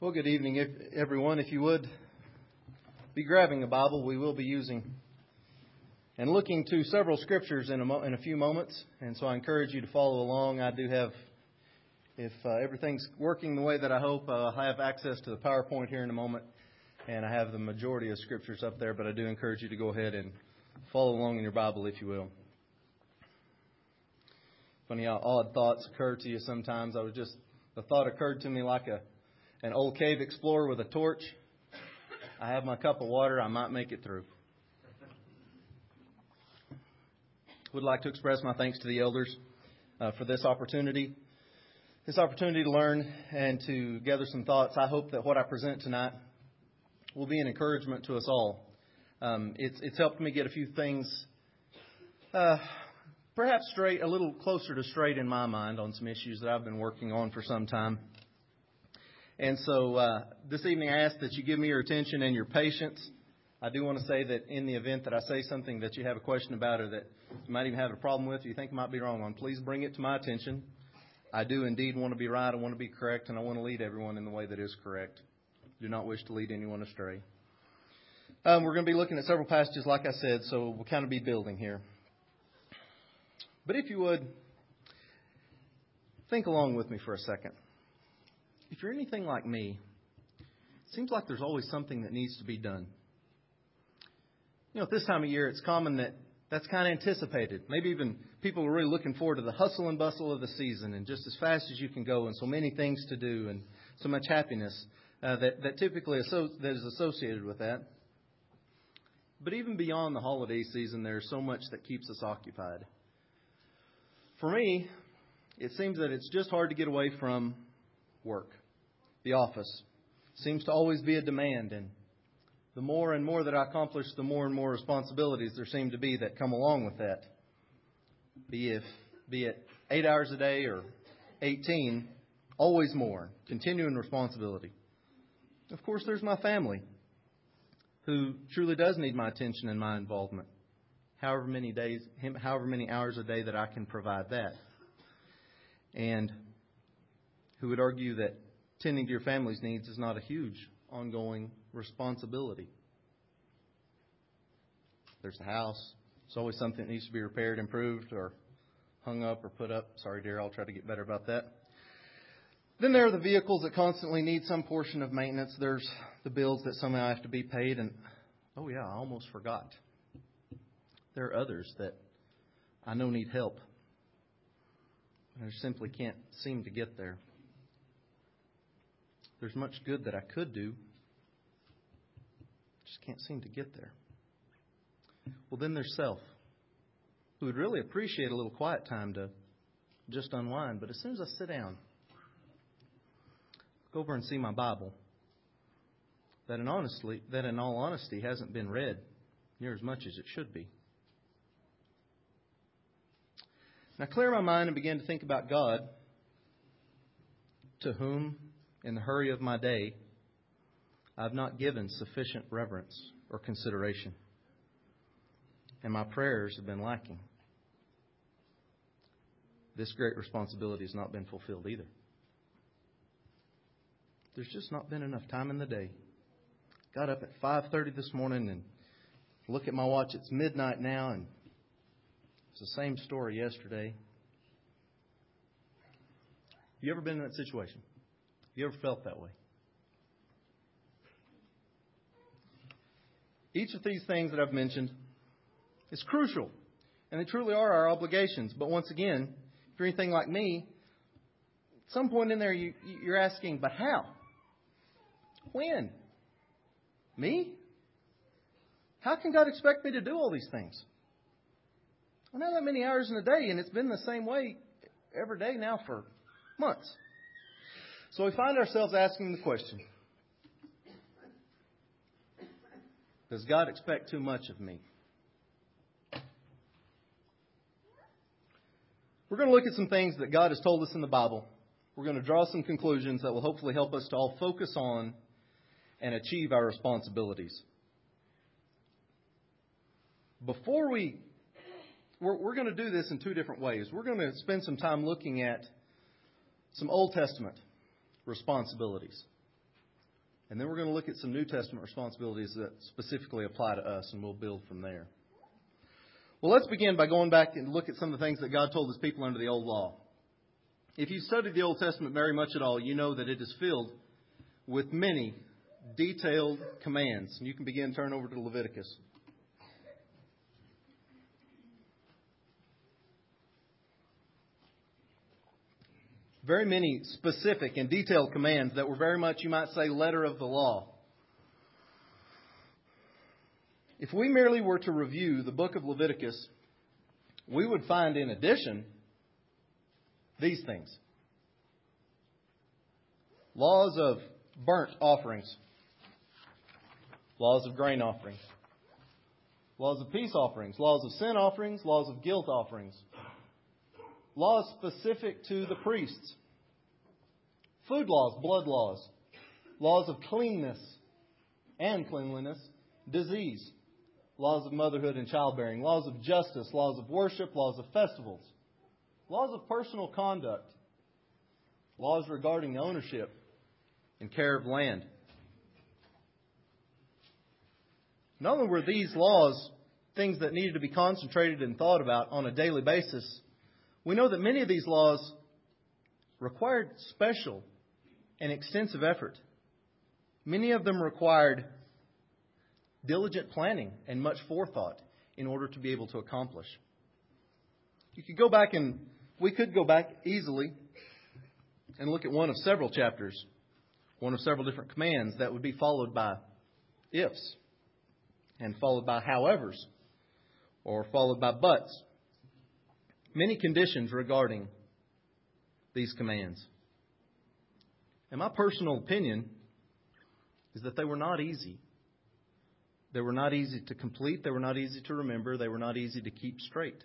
Well, good evening, everyone. If you would be grabbing a Bible, we will be using and looking to several scriptures in a few moments. And so I encourage you to follow along. I do have, if everything's working the way that I hope, I'll have access to the PowerPoint here in a moment. And I have the majority of scriptures up there, but I do encourage you to go ahead and follow along in your Bible, if you will. Funny how odd thoughts occur to you sometimes. The thought occurred to me like an old cave explorer with a torch. I have my cup of water. I might make it through. Would like to express my thanks to the elders for this opportunity. This opportunity to learn and to gather some thoughts. I hope that what I present tonight will be an encouragement to us all. It's helped me get a few things perhaps straight, a little closer to straight in my mind on some issues that I've been working on for some time. And so this evening I ask that you give me your attention and your patience. I do want to say that in the event that I say something that you have a question about or that you might even have a problem with or you think might be wrong on, please bring it to my attention. I do indeed want to be right. I want to be correct, and I want to lead everyone in the way that is correct. Do not wish to lead anyone astray. We're going to be looking at several passages, like I said, so we'll kind of be building here. But if you would, think along with me for a second. If you're anything like me, it seems like there's always something that needs to be done. You know, at this time of year, it's common that that's kind of anticipated. Maybe even people are really looking forward to the hustle and bustle of the season and just as fast as you can go and so many things to do and so much happiness that typically that is associated with that. But even beyond the holiday season, there's so much that keeps us occupied. For me, it seems that it's just hard to get away from work. The office seems to always be a demand, and the more and more that I accomplish, the more and more responsibilities there seem to be that come along with that. Be it 8 hours a day or 18, always more, continuing responsibility. Of course, there's my family, who truly does need my attention and my involvement. However many hours a day that I can provide that. And who would argue that tending to your family's needs is not a huge ongoing responsibility. There's the house. It's always something that needs to be repaired, improved, or hung up or put up. Sorry, dear, I'll try to get better about that. Then there are the vehicles that constantly need some portion of maintenance. There's the bills that somehow have to be paid. And, oh yeah, I almost forgot. There are others that I know need help. I simply can't seem to get there. There's much good that I could do. Just can't seem to get there. Well, then there's self, who would really appreciate a little quiet time to just unwind. But as soon as I sit down, go over and see my Bible, that in all honesty hasn't been read near as much as it should be. Now clear my mind and begin to think about God, to whom, in the hurry of my day, I've not given sufficient reverence or consideration. And my prayers have been lacking. This great responsibility has not been fulfilled either. There's just not been enough time in the day. Got up at 5:30 this morning and look at my watch. It's midnight now, and it's the same story yesterday. You ever been in that situation? You ever felt that way? Each of these things that I've mentioned is crucial, and they truly are our obligations. But once again, if you're anything like me, at some point in there you're asking, but how? When? Me? How can God expect me to do all these things? I don't have that many hours in a day, and it's been the same way every day now for months. So we find ourselves asking the question, does God expect too much of me? We're going to look at some things that God has told us in the Bible. We're going to draw some conclusions that will hopefully help us to all focus on and achieve our responsibilities. We're going to do this in two different ways. We're going to spend some time looking at some Old Testament responsibilities. And then we're going to look at some New Testament responsibilities that specifically apply to us, and we'll build from there. Well, let's begin by going back and look at some of the things that God told His people under the Old Law. If you studied the Old Testament very much at all, you know that it is filled with many detailed commands. And you can begin to turn over to Leviticus. Very many specific and detailed commands that were very much, you might say, letter of the law. If we merely were to review the book of Leviticus, we would find in addition these things. Laws of burnt offerings. Laws of grain offerings. Laws of peace offerings. Laws of sin offerings. Laws of guilt offerings. Laws specific to the priests. Food laws, blood laws. Laws of cleanness and cleanliness. Disease. Laws of motherhood and childbearing. Laws of justice. Laws of worship. Laws of festivals. Laws of personal conduct. Laws regarding ownership and care of land. Not only were these laws things that needed to be concentrated and thought about on a daily basis, we know that many of these laws required special and extensive effort. Many of them required diligent planning and much forethought in order to be able to accomplish. We could go back easily and look at one of several chapters, one of several different commands that would be followed by ifs and followed by howevers or followed by buts. Many conditions regarding these commands. And my personal opinion is that they were not easy. They were not easy to complete. They were not easy to remember. They were not easy to keep straight.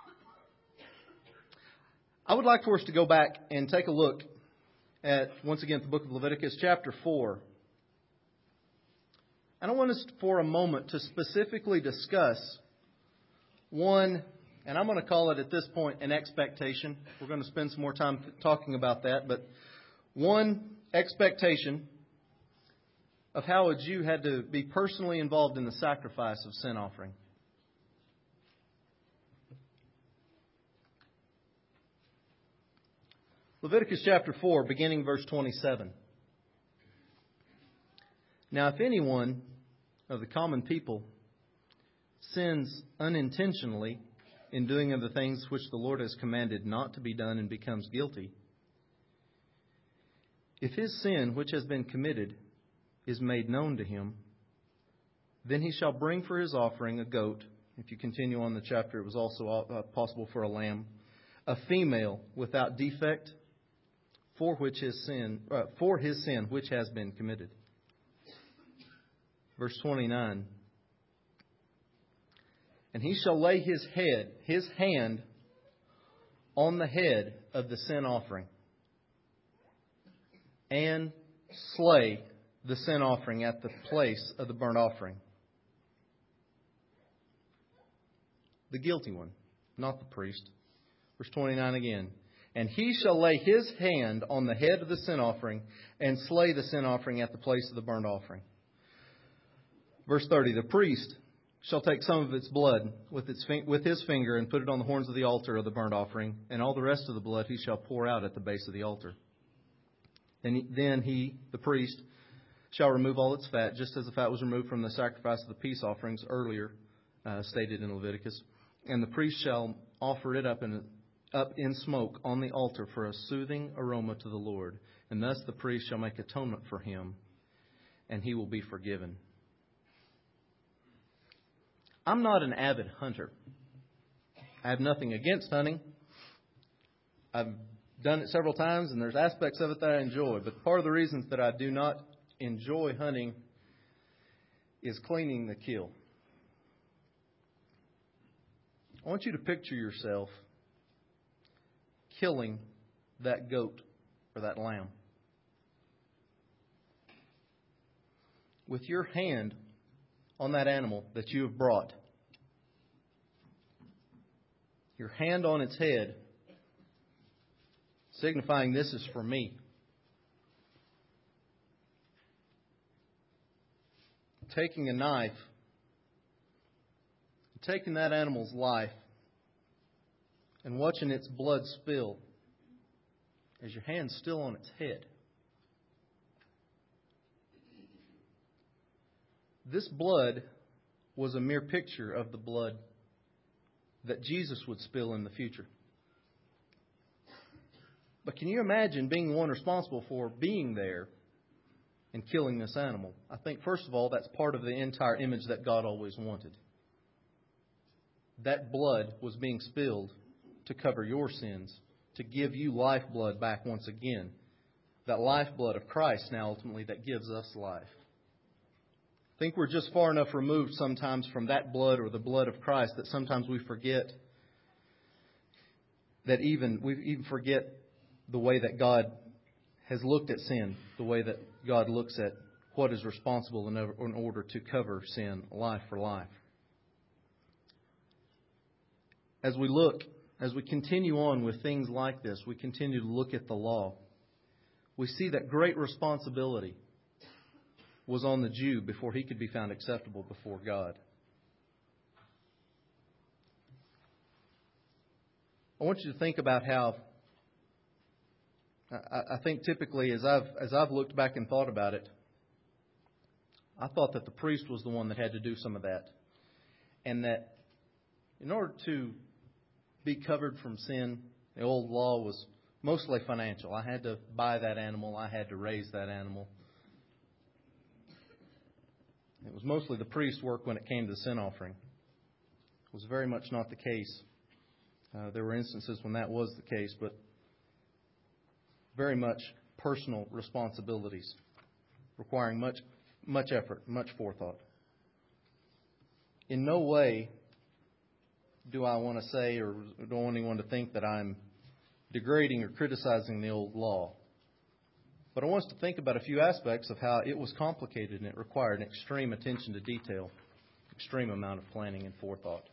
I would like for us to go back and take a look at, once again, the book of Leviticus, chapter 4. And I want us for a moment to specifically discuss one, and I'm going to call it at this point an expectation. We're going to spend some more time talking about that. But one expectation of how a Jew had to be personally involved in the sacrifice of sin offering. Leviticus chapter 4, beginning verse 27. Now, if anyone of the common people sins unintentionally in doing of the things which the Lord has commanded not to be done and becomes guilty, if his sin which has been committed is made known to him, then he shall bring for his offering a goat. If you continue on the chapter, it was also possible for a lamb, a female without defect, for his sin which has been committed. Verse 29. And he shall lay his hand on the head of the sin offering, and slay the sin offering at the place of the burnt offering. The guilty one, not the priest. Verse 29 again. And he shall lay his hand on the head of the sin offering and slay the sin offering at the place of the burnt offering. Verse 30. The priest shall take some of its blood with his finger and put it on the horns of the altar of the burnt offering, and all the rest of the blood he shall pour out at the base of the altar. Then he, the priest, shall remove all its fat, just as the fat was removed from the sacrifice of the peace offerings earlier stated in Leviticus. And the priest shall offer it up in smoke on the altar for a soothing aroma to the Lord. And thus the priest shall make atonement for him, and he will be forgiven. I'm not an avid hunter. I have nothing against hunting. I've done it several times, and there's aspects of it that I enjoy. But part of the reasons that I do not enjoy hunting is cleaning the kill. I want you to picture yourself killing that goat or that lamb with your hand on that animal that you have brought. Your hand on its head, signifying this is for me. taking a knife, taking that animal's life, and watching its blood spill as your hand's still on its head. This blood was a mere picture of the blood that Jesus would spill in the future. But can you imagine being the one responsible for being there and killing this animal? I think, first of all, that's part of the entire image that God always wanted. That blood was being spilled to cover your sins, to give you lifeblood back once again. That lifeblood of Christ now ultimately that gives us life. I think we're just far enough removed sometimes from that blood or the blood of Christ that sometimes we forget that we even forget the way that God has looked at sin, the way that God looks at what is responsible in order to cover sin, life for life. As we continue on with things like this, we continue to look at the law. We see that great responsibility was on the Jew before he could be found acceptable before God. I want you to think about how I think typically as I've looked back and thought about it, I thought that the priest was the one that had to do some of that. And that in order to be covered from sin, the old law was mostly financial. I had to buy that animal. I had to raise that animal. It was mostly the priest's work when it came to the sin offering. It was very much not the case. There were instances when that was the case, but very much personal responsibilities requiring much effort, much forethought. In no way do I want to say or don't want anyone to think that I'm degrading or criticizing the old law. But I want us to think about a few aspects of how it was complicated and it required an extreme attention to detail, extreme amount of planning and forethought.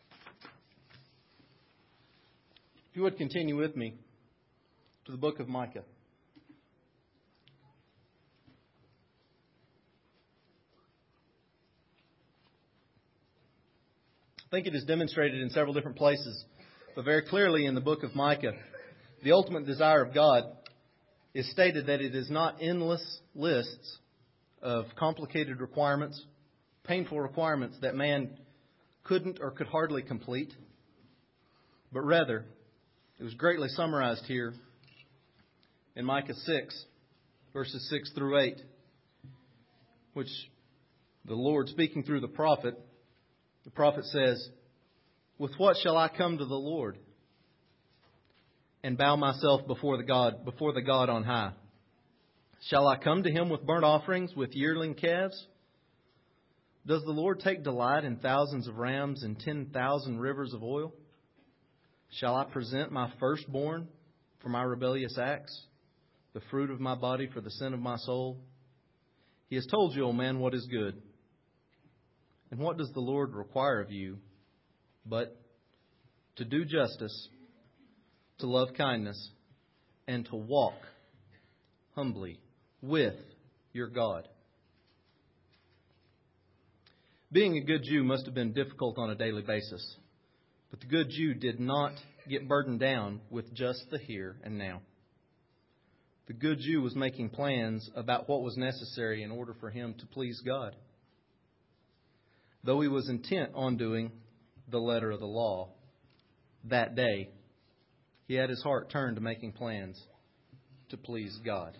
If you would continue with me to the book of Micah. I think it is demonstrated in several different places, but very clearly in the book of Micah, the ultimate desire of God is stated that it is not endless lists of complicated requirements, painful requirements that man couldn't or could hardly complete, but rather it was greatly summarized here in Micah 6, verses 6 through 8, which the Lord, speaking through the prophet says, "With what shall I come to the Lord and bow myself before the God on high? Shall I come to him with burnt offerings, with yearling calves? Does the Lord take delight in thousands of rams and 10,000 rivers of oil? Shall I present my firstborn for my rebellious acts, the fruit of my body for the sin of my soul? He has told you, O man, what is good. And what does the Lord require of you but to do justice, to love kindness, and to walk humbly with your God?" Being a good Jew must have been difficult on a daily basis. But the good Jew did not get burdened down with just the here and now. The good Jew was making plans about what was necessary in order for him to please God. Though he was intent on doing the letter of the law that day, he had his heart turned to making plans to please God.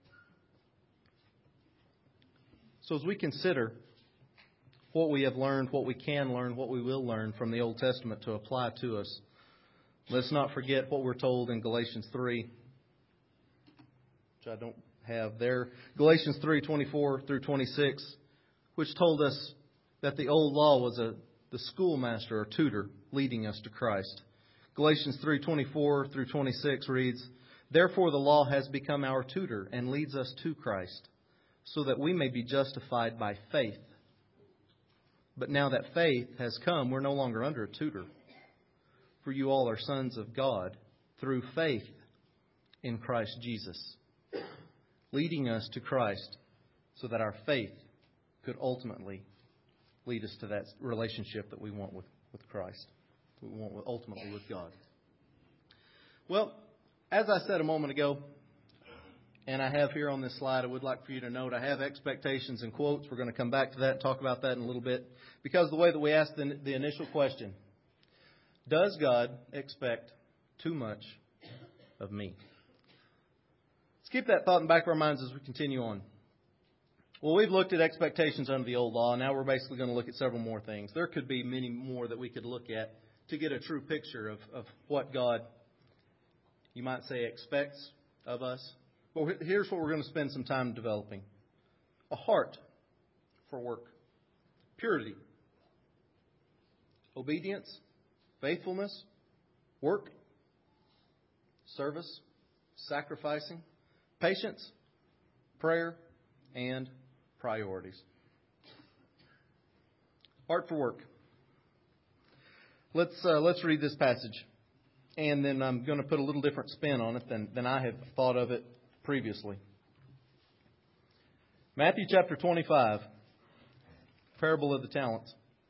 So as we consider what we have learned, what we can learn, what we will learn from the Old Testament to apply to us, let's not forget what we're told in Galatians 3, which I don't have there. Galatians 3:24 through 26, which told us that the old law was the schoolmaster or tutor leading us to Christ. Galatians 3:24 through 26 reads, "Therefore the law has become our tutor and leads us to Christ, so that we may be justified by faith. But now that faith has come, we're no longer under a tutor. For you all are sons of God through faith in Christ Jesus," leading us to Christ so that our faith could ultimately lead us to that relationship that we want with Christ. We want ultimately with God. Well, as I said a moment ago, and I have here on this slide, I would like for you to note I have expectations and quotes. We're going to come back to that and talk about that in a little bit. Because the way that we asked the initial question, does God expect too much of me? Let's keep that thought in the back of our minds as we continue on. Well, we've looked at expectations under the old law. Now we're basically going to look at several more things. There could be many more that we could look at to get a true picture of what God, you might say, expects of us. Well, here's what we're going to spend some time developing. A heart for work. Purity. Obedience. Faithfulness. Work. Service. Sacrificing. Patience. Prayer. And priorities. Heart for work. Let's read this passage. And then I'm going to put a little different spin on it than I have thought of it previously. Matthew chapter 25, parable of the talents,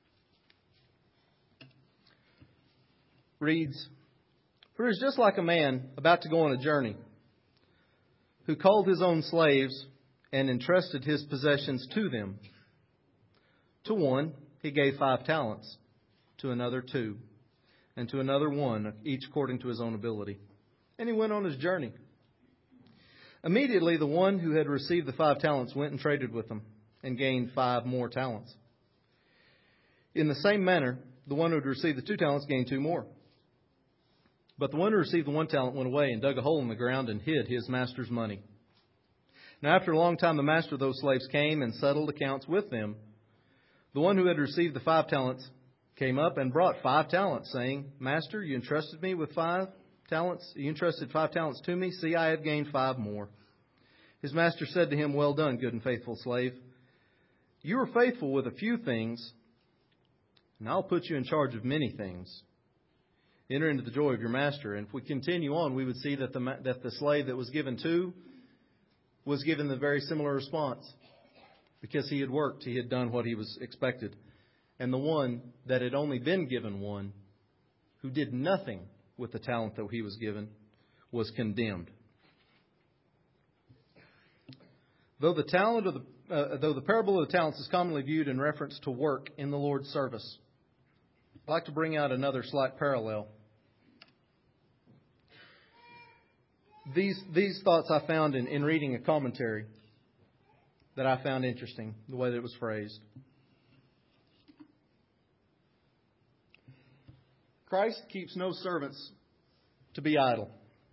reads, "For it is just like a man about to go on a journey, who called his own slaves and entrusted his possessions to them. To one he gave 5 talents, to another 2, and to another 1, each according to his own ability. And he went on his journey. Immediately the one who had received the 5 talents went and traded with them, and gained 5 more talents. In the same manner, the one who had received the 2 talents gained 2 more. But the one who received the 1 talent went away and dug a hole in the ground and hid his master's money. Now after a long time the master of those slaves came and settled accounts with them. The one who had received the 5 talents came up and brought 5 talents, saying, Master, you entrusted me with 5 talents. You entrusted 5 talents to me. See, I have gained 5 more. His master said to him, Well done, good and faithful slave. You are faithful with a few things, and I'll put you in charge of many things. Enter into the joy of your master." And if we continue on, we would see that the slave that was given 2 was given the very similar response. Because he had worked, he had done what he was expected. And the one that had only been given 1, who did nothing with the talent that he was given, was condemned. Though the parable of the talents is commonly viewed in reference to work in the Lord's service, I'd like to bring out another slight parallel. These thoughts I found in reading a commentary that I found interesting, the way that it was phrased. Christ keeps no servants to be idle.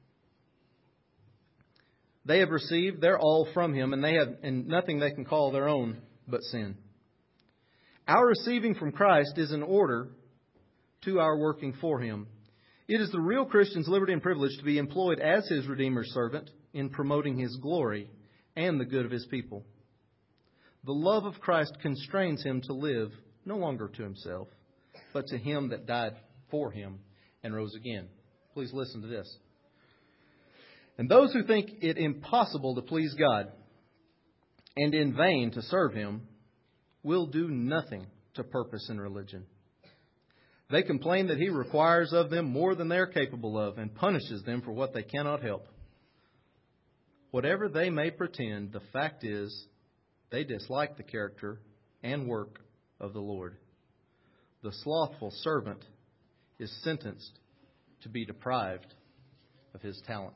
They have received their all from Him, and they have nothing they can call their own but sin. Our receiving from Christ is in order to our working for Him. It is the real Christian's liberty and privilege to be employed as His Redeemer's servant in promoting His glory and the good of His people. The love of Christ constrains him to live no longer to himself, but to Him that died for him and rose again. Please listen to this. And those who think it impossible to please God and in vain to serve Him will do nothing to purpose in religion. They complain that He requires of them more than they are capable of and punishes them for what they cannot help. Whatever they may pretend, the fact is they dislike the character and work of the Lord. The slothful servant is sentenced to be deprived of his talent.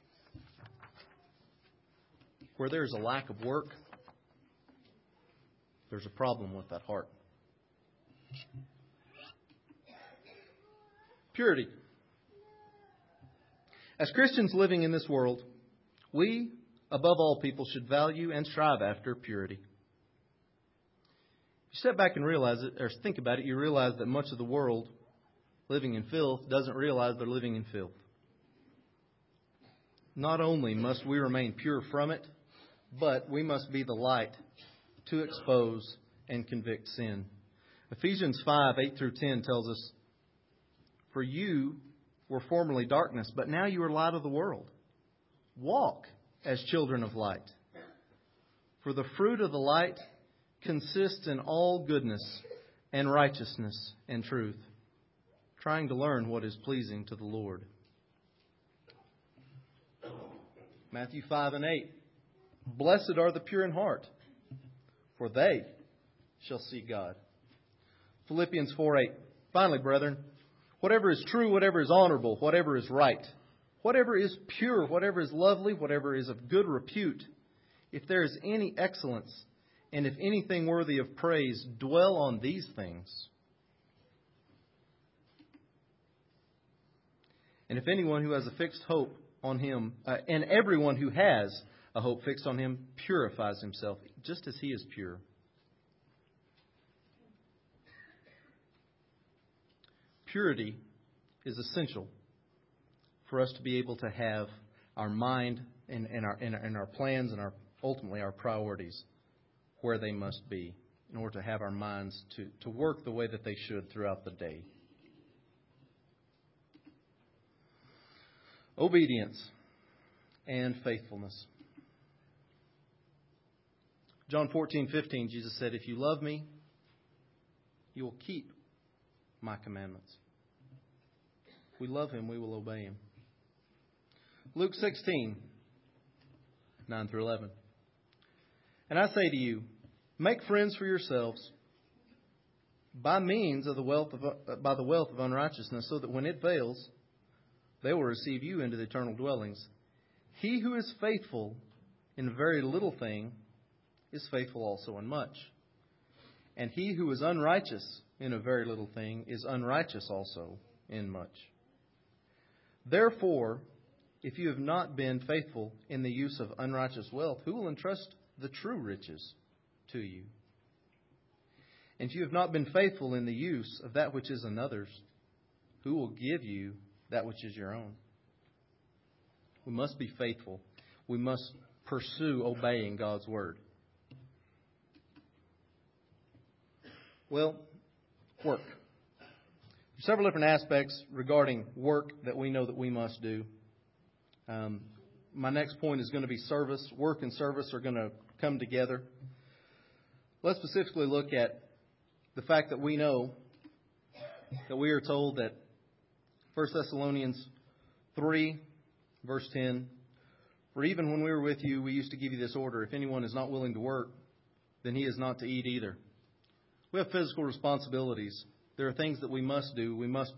Where there is a lack of work, there's a problem with that heart. Purity. As Christians living in this world, we, above all people, should value and strive after purity. If you step back and realize it, or think about it, you realize that much of the world living in filth doesn't realize they're living in filth. Not only must we remain pure from it, but we must be the light to expose and convict sin. Ephesians 5:8-10 tells us, For you were formerly darkness, but now you are light of the world. Walk as children of light. For the fruit of the light consists in all goodness and righteousness and truth, trying to learn what is pleasing to the Lord. Matthew 5 and 8. Blessed are the pure in heart, for they shall see God. Philippians 4:8. Finally, brethren, whatever is true, whatever is honorable, whatever is right, whatever is pure, whatever is lovely, whatever is of good repute, if there is any excellence, and if anything worthy of praise, dwell on these things. And if anyone who has a fixed hope on Him, and everyone who has a hope fixed on Him purifies himself, just as He is pure. Purity is essential for us to be able to have our mind and our plans and ultimately our priorities where they must be in order to have our minds to work the way that they should throughout the day. Obedience and faithfulness. John 14:15, Jesus said, "If you love me, you will keep my commandments." If we love Him, we will obey Him. Luke 16:9 through 11. And I say to you, make friends for yourselves by means of the wealth of unrighteousness, so that when it fails, they will receive you into the eternal dwellings. He who is faithful in a very little thing is faithful also in much. And he who is unrighteous in a very little thing is unrighteous also in much. Therefore, if you have not been faithful in the use of unrighteous wealth, who will entrust the true riches to you? And if you have not been faithful in the use of that which is another's, who will give you that which is your own? We must be faithful. We must pursue obeying God's Word. Well, work. There's several different aspects regarding work that we know that we must do. My next point is going to be service. Work and service are going to come together. Let's specifically look at the fact that we know that we are told that 1 Thessalonians 3, verse 10, "For even when we were with you, we used to give you this order, if anyone is not willing to work, then he is not to eat either." We have physical responsibilities. There are things that we must do. We must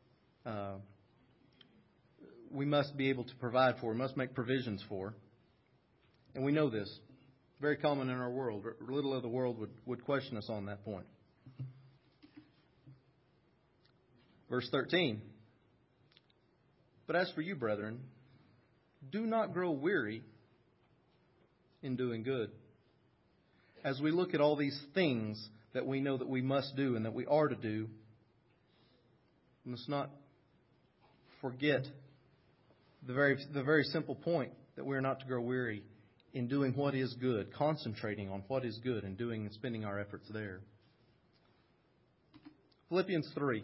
be able to provide for. We must make provisions for. And we know this. Very common in our world. Little of the world would question us on that point. Verse 13. "But as for you, brethren, do not grow weary in doing good." As we look at all these things that we know that we must do and that we are to do, we must not forget the very simple point that we are not to grow weary in doing what is good, concentrating on what is good and doing and spending our efforts there. Philippians 3.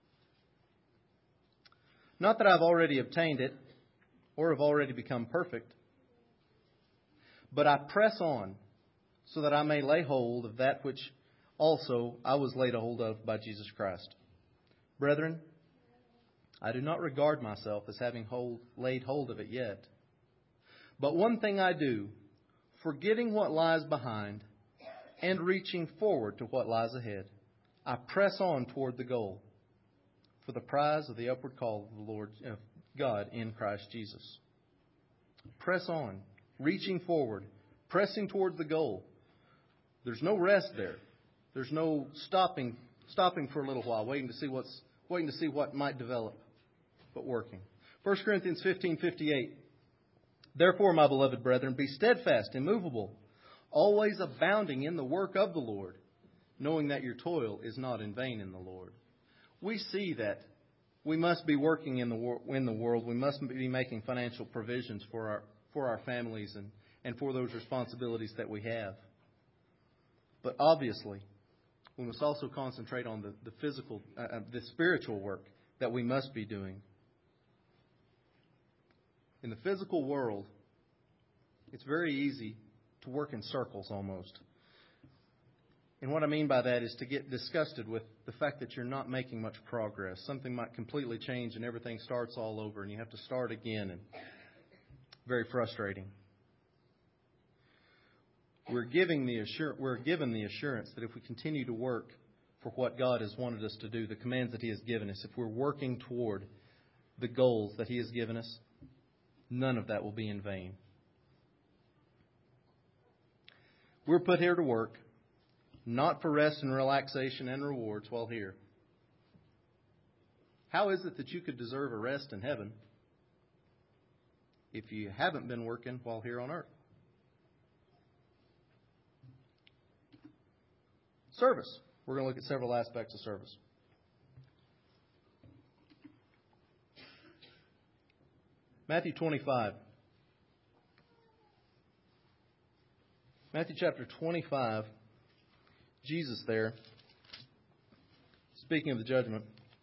"Not that I have already obtained it or have already become perfect, but I press on so that I may lay hold of that which also I was laid hold of by Jesus Christ. Brethren, I do not regard myself as having laid hold of it yet. But one thing I do, forgetting what lies behind and reaching forward to what lies ahead, I press on toward the goal, for the prize of the upward call of the Lord God in Christ Jesus." Press on, reaching forward, pressing towards the goal. There's no rest there. There's no stopping for a little while, waiting to see what might develop, but working. 1 Corinthians 15:58. "Therefore, my beloved brethren, be steadfast, immovable, always abounding in the work of the Lord, knowing that your toil is not in vain in the Lord." We see that we must be working in the world. We must be making financial provisions for our families and for those responsibilities that we have. But obviously, we must also concentrate on the physical, the spiritual work that we must be doing. In the physical world, it's very easy to work in circles almost. And what I mean by that is to get disgusted with the fact that you're not making much progress. Something might completely change and everything starts all over and you have to start again. And very frustrating. We're given the assurance that if we continue to work for what God has wanted us to do, the commands that He has given us, if we're working toward the goals that He has given us, none of that will be in vain. We're put here to work, not for rest and relaxation and rewards while here. How is it that you could deserve a rest in heaven if you haven't been working while here on earth? Service. We're going to look at several aspects of service. Matthew 25. Matthew chapter 25. Jesus there, speaking of the judgment.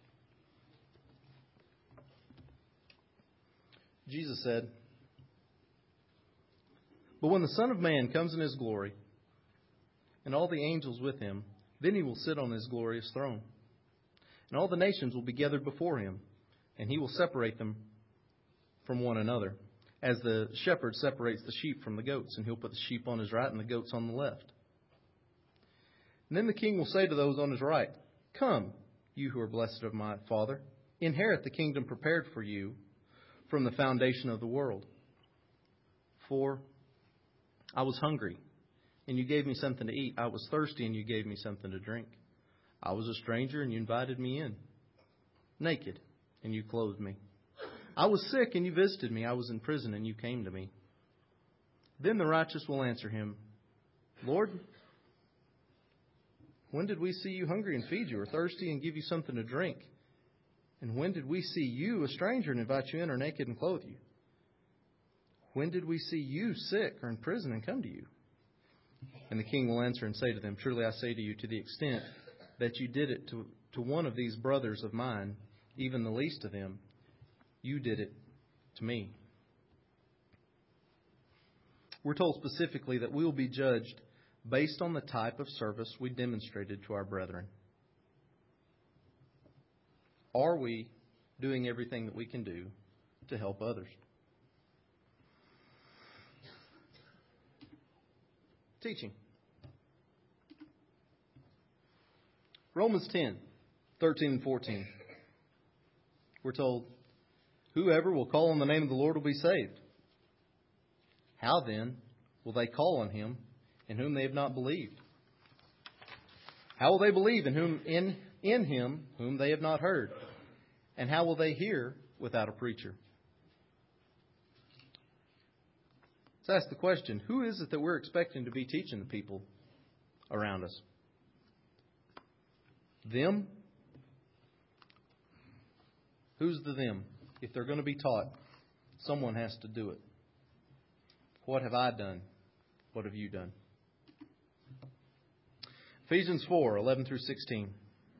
Jesus said, "But when the Son of Man comes in His glory, and all the angels with Him, then He will sit on His glorious throne. And all the nations will be gathered before Him, and He will separate them from one another, as the shepherd separates the sheep from the goats, and He'll put the sheep on His right and the goats on the left. And then the King will say to those on His right, 'Come, you who are blessed of my Father, inherit the kingdom prepared for you from the foundation of the world. For I was hungry, and you gave me something to eat. I was thirsty, and you gave me something to drink. I was a stranger, and you invited me in. Naked, and you clothed me. I was sick, and you visited me. I was in prison, and you came to me.' Then the righteous will answer Him, 'Lord, when did we see you hungry and feed you, or thirsty and give you something to drink? And when did we see you a stranger and invite you in, or naked and clothe you? When did we see you sick or in prison and come to you?' And the King will answer and say to them, 'Truly I say to you, to the extent that you did it to one of these brothers of mine, even the least of them, you did it to me.'" We're told specifically that we will be judged based on the type of service we demonstrated to our brethren. Are we doing everything that we can do to help others? Teaching. Romans 10, 13 and 14. We're told, "Whoever will call on the name of the Lord will be saved. How then will they call on Him in whom they have not believed? How will they believe in Him whom they have not heard? And how will they hear without a preacher?" Let's ask the question, who is it that we're expecting to be teaching the people around us? Them? Who's the them? If they're going to be taught, someone has to do it. What have I done? What have you done? Ephesians 4, 11 through 16.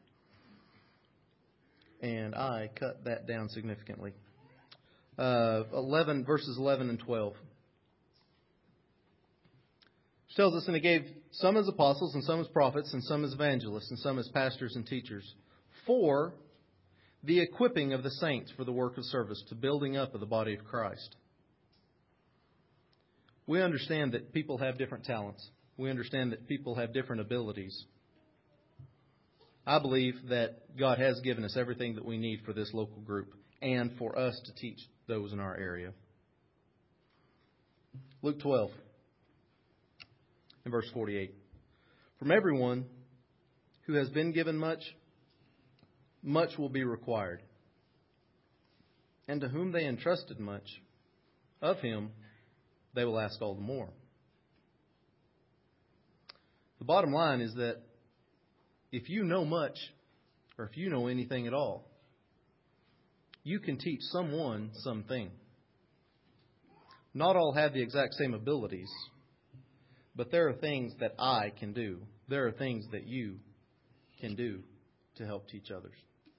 And I cut that down significantly. 11 and 12. It tells us, "And He gave some as apostles, and some as prophets, and some as evangelists, and some as pastors and teachers, for the equipping of the saints for the work of service, to building up of the body of Christ." We understand that people have different talents. We understand that people have different abilities. I believe that God has given us everything that we need for this local group and for us to teach those in our area. Luke 12 and verse 48. "From everyone who has been given much, much will be required. And to whom they entrusted much, of him they will ask all the more." The bottom line is that if you know much, or if you know anything at all, you can teach someone something. Not all have the exact same abilities, but there are things that I can do. There are things that you can do to help teach others.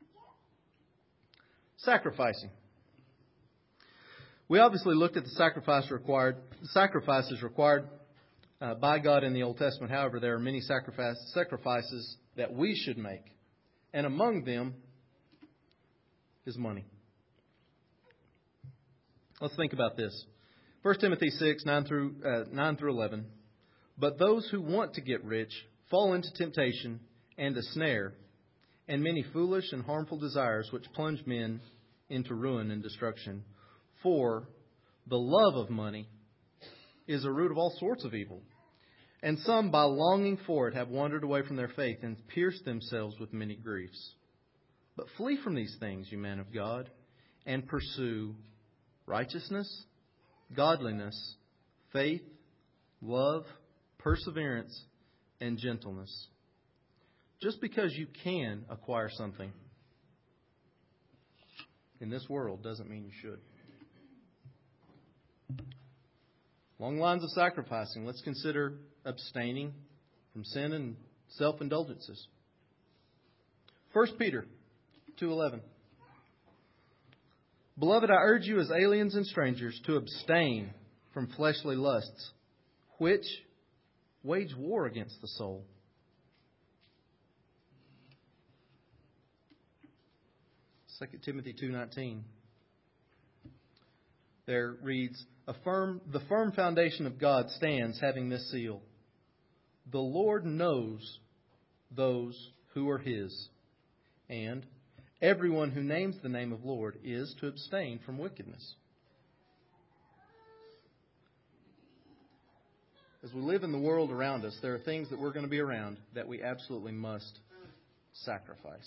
Sacrificing. We obviously looked at the sacrifices required by God in the Old Testament. However, there are many sacrifices that we should make. And among them is money. Let's think about this. 1 Timothy 6, 9 through 11. But those who want to get rich fall into temptation and a snare, and many foolish and harmful desires which plunge men into ruin and destruction. For the love of money is a root of all sorts of evil. And some, by longing for it, have wandered away from their faith and pierced themselves with many griefs. But flee from these things, you man of God, and pursue righteousness, godliness, faith, love, perseverance, and gentleness. Just because you can acquire something in this world doesn't mean you should. Along the lines of sacrificing, let's consider abstaining from sin and self-indulgences. 1 Peter 2:11. Beloved, I urge you as aliens and strangers to abstain from fleshly lusts, which wage war against the soul. 2 Timothy 2:19. There reads, the firm foundation of God stands, having this seal. The Lord knows those who are His, and everyone who names the name of Lord is to abstain from wickedness. As we live in the world around us, there are things that we're going to be around that we absolutely must sacrifice.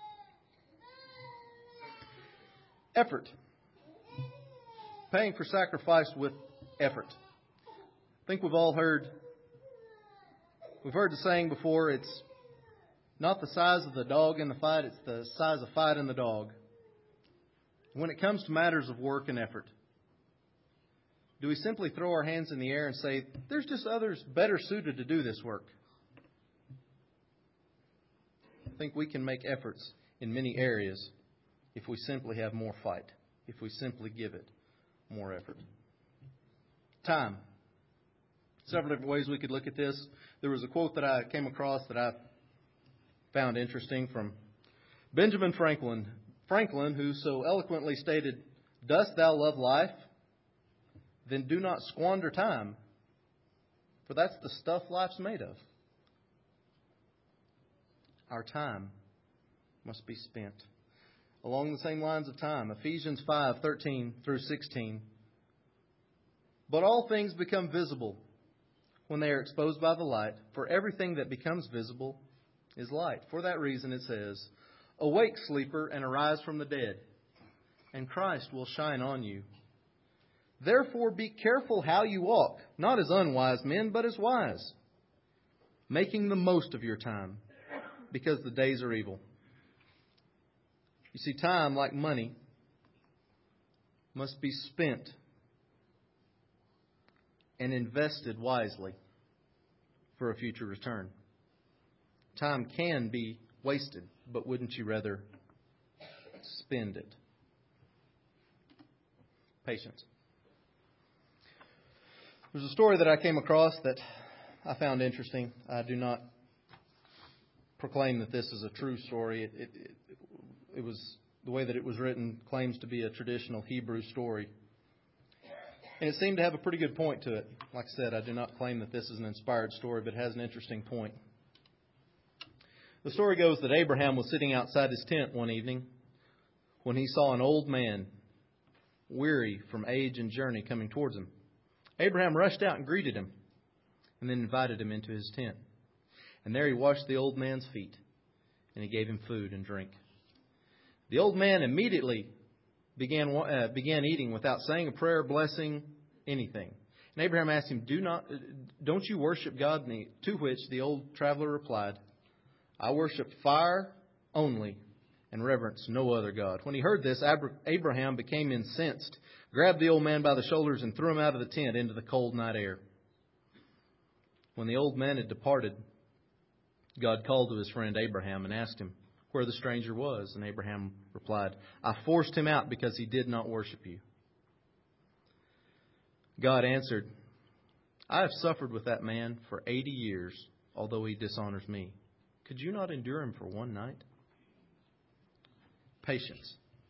Effort. Paying for sacrifice with effort. I think we've heard the saying before, it's not the size of the dog in the fight, it's the size of fight in the dog. When it comes to matters of work and effort, do we simply throw our hands in the air and say, there's just others better suited to do this work? I think we can make efforts in many areas if we simply have more fight, if we simply give it more effort. Time. Several different ways we could look at this. There was a quote that I came across that I found interesting from Benjamin Franklin. Franklin, who so eloquently stated, "Dost thou love life? Then do not squander time, for that's the stuff life's made of." Our time must be spent. Along the same lines of time, Ephesians 5:13 through 16. But all things become visible when they are exposed by the light, for everything that becomes visible is light. For that reason it says, "Awake, sleeper, and arise from the dead, and Christ will shine on you. Therefore be careful how you walk, not as unwise men, but as wise, making the most of your time, because the days are evil." You see, time, like money, must be spent and invested wisely for a future return. Time can be wasted, but wouldn't you rather spend it? Patience. There's a story that I came across that I found interesting. I do not proclaim that this is a true story. It was the way that it was written claims to be a traditional Hebrew story. And it seemed to have a pretty good point to it. Like I said, I do not claim that this is an inspired story, but it has an interesting point. The story goes that Abraham was sitting outside his tent one evening when he saw an old man, weary from age and journey, coming towards him. Abraham rushed out and greeted him, and then invited him into his tent. And there he washed the old man's feet, and he gave him food and drink. The old man immediately began eating without saying a prayer, blessing, anything. And Abraham asked him, "Don't you worship God?" To which the old traveler replied, "I worship fire only and reverence no other God." When he heard this, Abraham became incensed, grabbed the old man by the shoulders, and threw him out of the tent into the cold night air. When the old man had departed, God called to his friend Abraham and asked him where the stranger was. And Abraham replied, "I forced him out because he did not worship you." God answered, I have suffered with that man for 80 years, although he dishonors me. Could you not endure him for one night? Patience.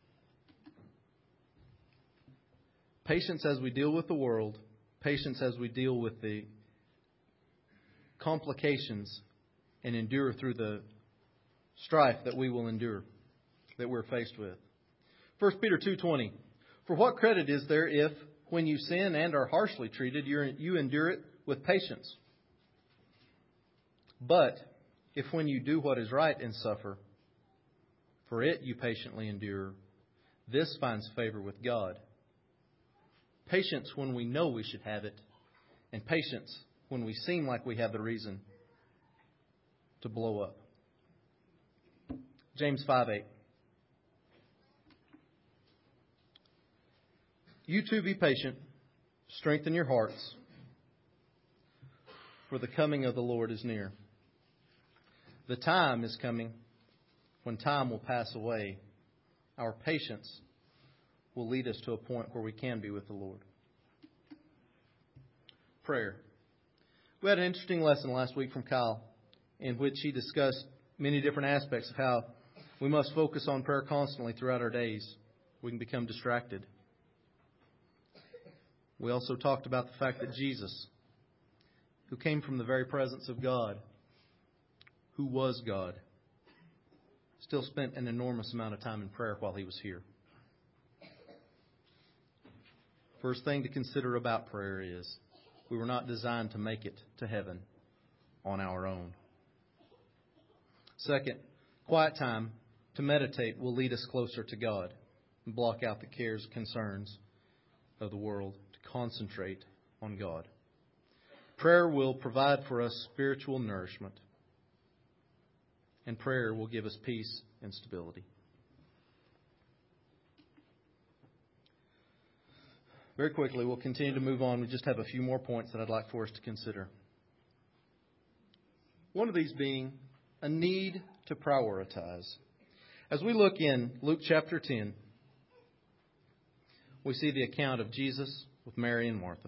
Patience as we deal with the world. Patience as we deal with the complications and endure through the strife that we will endure, that we're faced with. 1 Peter 2:20. For what credit is there if, when you sin and are harshly treated, you endure it with patience? But if when you do what is right and suffer, for it you patiently endure, this finds favor with God. Patience when we know we should have it, and patience when we seem like we have the reason to blow up. James 5:8. You too be patient, strengthen your hearts, for the coming of the Lord is near. The time is coming when time will pass away. Our patience will lead us to a point where we can be with the Lord. Prayer. We had an interesting lesson last week from Kyle in which he discussed many different aspects of how we must focus on prayer constantly throughout our days. We can become distracted. We also talked about the fact that Jesus, who came from the very presence of God, who was God, still spent an enormous amount of time in prayer while He was here. First thing to consider about prayer is we were not designed to make it to heaven on our own. Second, quiet time to meditate will lead us closer to God and block out the cares and concerns of the world to concentrate on God. Prayer will provide for us spiritual nourishment, and prayer will give us peace and stability. Very quickly, we'll continue to move on. We just have a few more points that I'd like for us to consider. One of these being a need to prioritize. As we look in Luke chapter 10, we see the account of Jesus with Mary and Martha.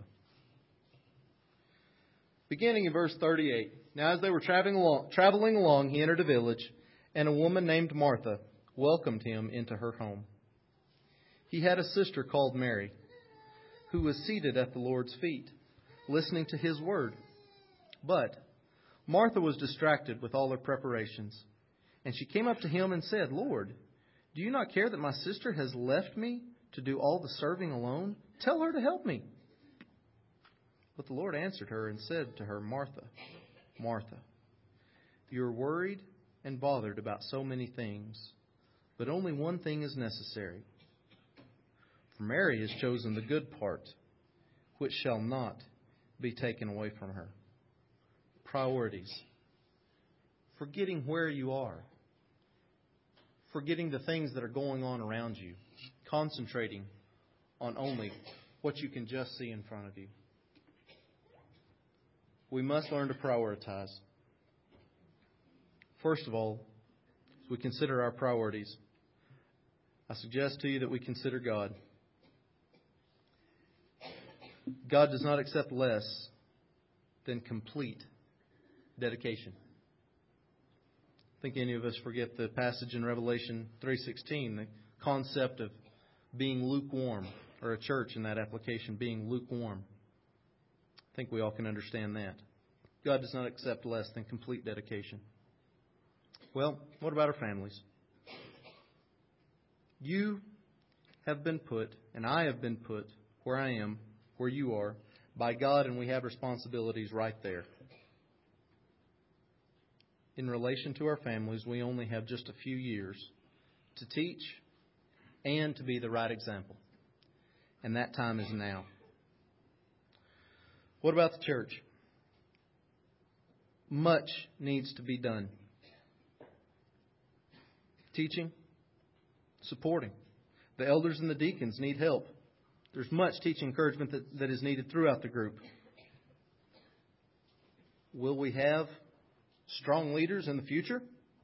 Beginning in verse 38, now as they were traveling along, he entered a village, and a woman named Martha welcomed him into her home. He had a sister called Mary, who was seated at the Lord's feet, listening to His word. But Martha was distracted with all her preparations, and she came up to Him and said, Lord, do you not care that my sister has left me to do all the serving alone? Tell her to help me. But the Lord answered her and said to her, Martha, Martha, you are worried and bothered about so many things, but only one thing is necessary. For Mary has chosen the good part, which shall not be taken away from her. Priorities. Forgetting where you are. Forgetting the things that are going on around you. Concentrating on only what you can just see in front of you. We must learn to prioritize. First of all, as we consider our priorities, I suggest to you that we consider God. God does not accept less than complete dedication. I think any of us forget the passage in Revelation 3:16, the concept of being lukewarm, or a church in that application being lukewarm. I think we all can understand that. God does not accept less than complete dedication. Well, what about our families? You have been put, and I have been put, where I am, where you are, by God, and we have responsibilities right there. In relation to our families, we only have just a few years to teach and to be the right example. And that time is now. What about the church? Much needs to be done. Teaching, supporting. The elders and the deacons need help. There's much teaching encouragement that is needed throughout the group. Will we have strong leaders in the future?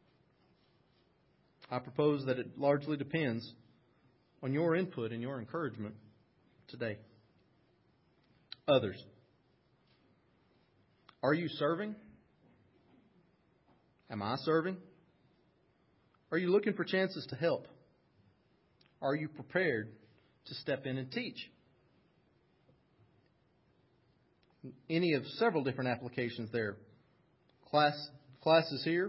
I propose that it largely depends on your input and your encouragement today. Others. Are you serving? Am I serving? Are you looking for chances to help? Are you prepared to step in and teach? Any of several different applications there. Classes here,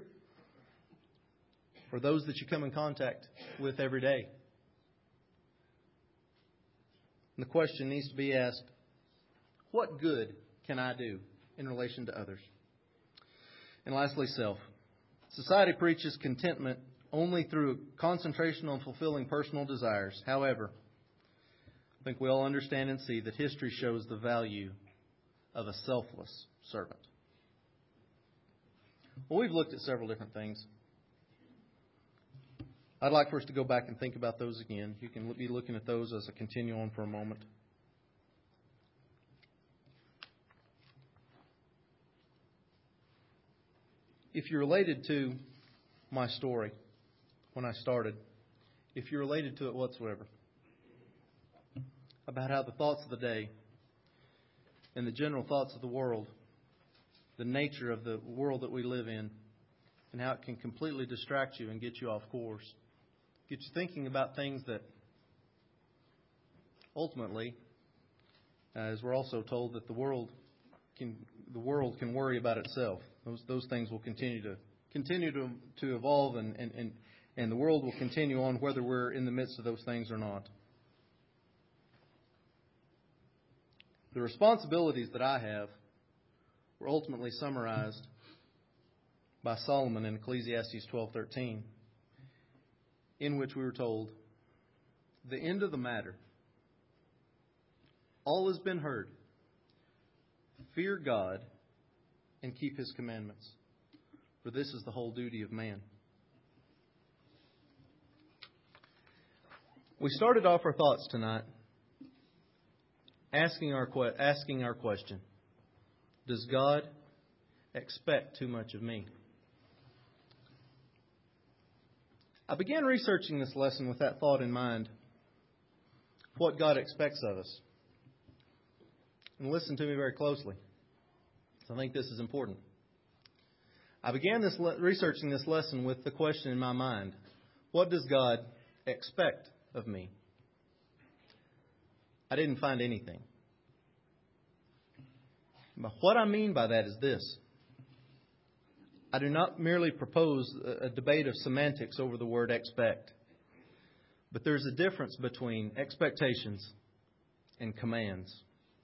or those that you come in contact with every day. And the question needs to be asked, what good can I do in relation to others? And lastly, self. Society preaches contentment only through concentration on fulfilling personal desires. However, I think we all understand and see that history shows the value of a selfless servant. Well, we've looked at several different things. I'd like for us to go back and think about those again. You can be looking at those as I continue on for a moment. If you're related to my story when I started, if you're related to it whatsoever, about how the thoughts of the day and the general thoughts of the world, the nature of the world that we live in, and how it can completely distract you and get you off course, get you thinking about things that ultimately, as we're also told, that the world can worry about itself. Those things will continue to evolve, and the world will continue on whether we're in the midst of those things or not. The responsibilities that I have were ultimately summarized by Solomon in Ecclesiastes 12:13, in which we were told, "The end of the matter, all has been heard. Fear God and keep His commandments, for this is the whole duty of man." We started off our thoughts tonight asking our question, does God expect too much of me? I began researching this lesson with that thought in mind, what God expects of us. And listen to me very closely. I think this is important. I began researching this lesson with the question in my mind, what does God expect of me? I didn't find anything. But what I mean by that is this. I do not merely propose a debate of semantics over the word expect. But there's a difference between expectations and commands.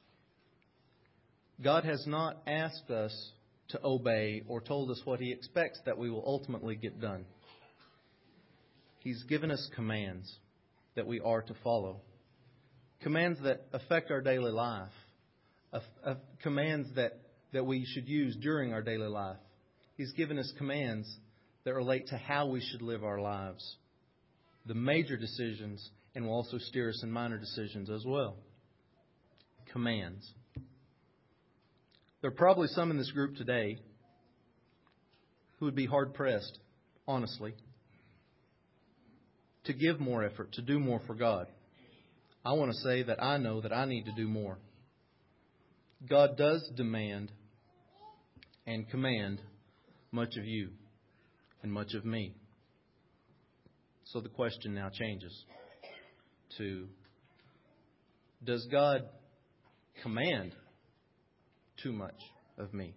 God has not asked us to obey or told us what He expects that we will ultimately get done. He's given us commands that we are to follow. Commands that affect our daily life. Commands that we should use during our daily life. He's given us commands that relate to how we should live our lives. The major decisions, and will also steer us in minor decisions as well. Commands. There are probably some in this group today who would be hard-pressed, honestly, to give more effort, to do more for God. I want to say that I know that I need to do more. God does demand and command much of you and much of me. So the question now changes to, does God command too much of me?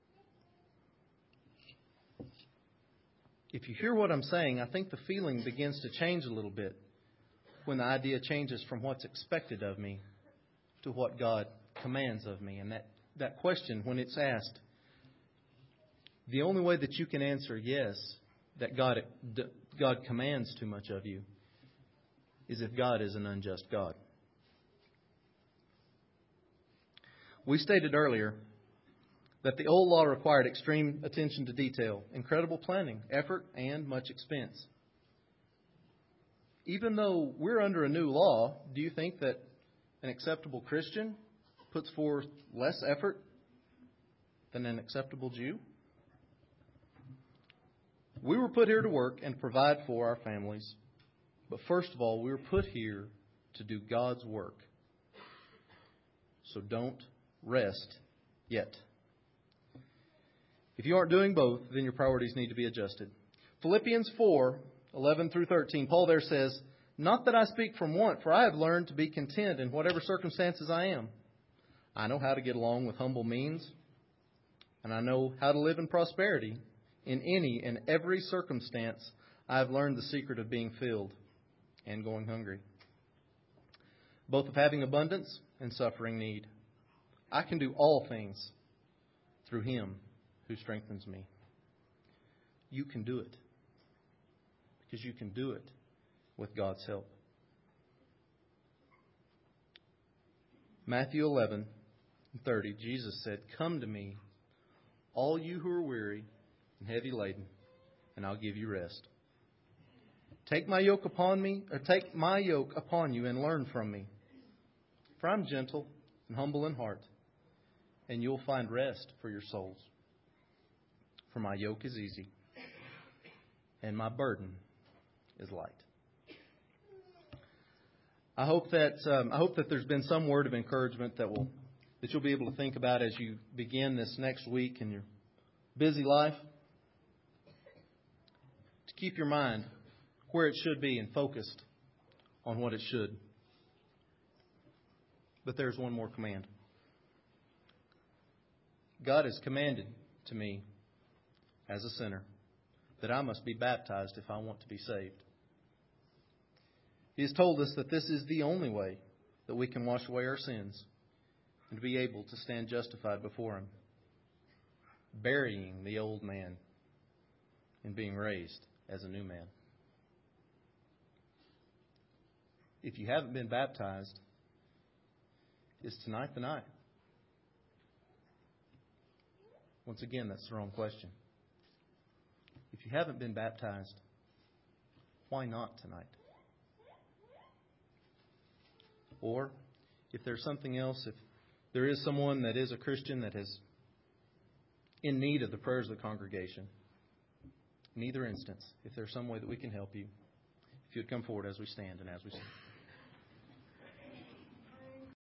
If you hear what I'm saying, I think the feeling begins to change a little bit when the idea changes from what's expected of me to what God commands of me. And that question, when it's asked, the only way that you can answer yes, that God commands too much of you, is if God is an unjust God. We stated earlier that the old law required extreme attention to detail, incredible planning, effort, and much expense. Even though we're under a new law, do you think that an acceptable Christian puts forth less effort than an acceptable Jew? We were put here to work and provide for our families. But first of all, we were put here to do God's work. So don't rest yet. If you aren't doing both, then your priorities need to be adjusted. Philippians 4:11 through 13, Paul there says, "Not that I speak from want, for I have learned to be content in whatever circumstances I am. I know how to get along with humble means, and I know how to live in prosperity. In any and every circumstance, I have learned the secret of being filled and going hungry, both of having abundance and suffering need. I can do all things through Him who strengthens me." You can do it, because you can do it with God's help. Matthew 11:30, Jesus said, "Come to me, all you who are weary and heavy laden, and I'll give you rest. Take my yoke upon you and learn from me. For I'm gentle and humble in heart, and you'll find rest for your souls. For my yoke is easy, and my burden is light." I hope that there's been some word of encouragement that you'll be able to think about as you begin this next week in your busy life. To keep your mind where it should be and focused on what it should. But there's one more command. God has commanded to me as a sinner that I must be baptized if I want to be saved. He has told us that this is the only way that we can wash away our sins and be able to stand justified before Him, burying the old man and being raised as a new man. If you haven't been baptized, is tonight the night? Once again, that's the wrong question. If you haven't been baptized, why not tonight? Or, if there's something else, if there is someone that is a Christian that is in need of the prayers of the congregation, in either instance, if there's some way that we can help you, if you'd come forward as we stand and as we sing.